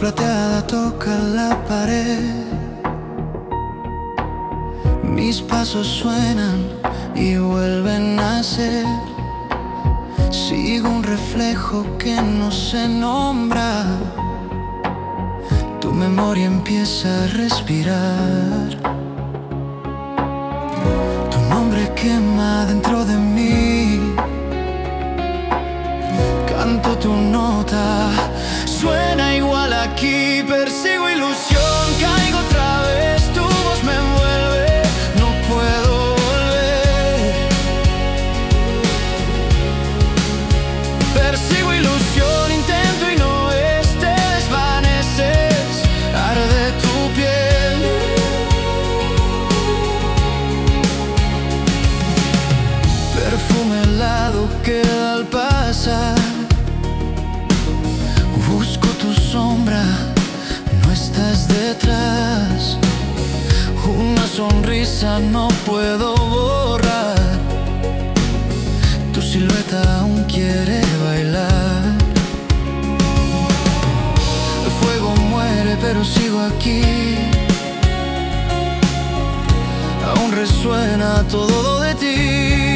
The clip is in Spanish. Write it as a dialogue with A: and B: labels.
A: plateada toca la pared. Mis pasos suenan y vuelven a ser. Sigo un reflejo que no se nombra. Tu memoria empieza a respirar. Tu nombre quema dentro de mí. Canto tu nota, suena igual aquí. Persigo ilusión, caigo otra vez. Tu voz me envuelve, no puedo volver. Persigo ilusión, intento y no es. Te desvaneces, arde tu piel. Perfume helado queda al pasar. Busco tu sombra, no estás detrás. Una sonrisa no puedo borrar. Tu silueta aún quiere bailar. El fuego muere pero sigo aquí. Aún resuena todo de ti.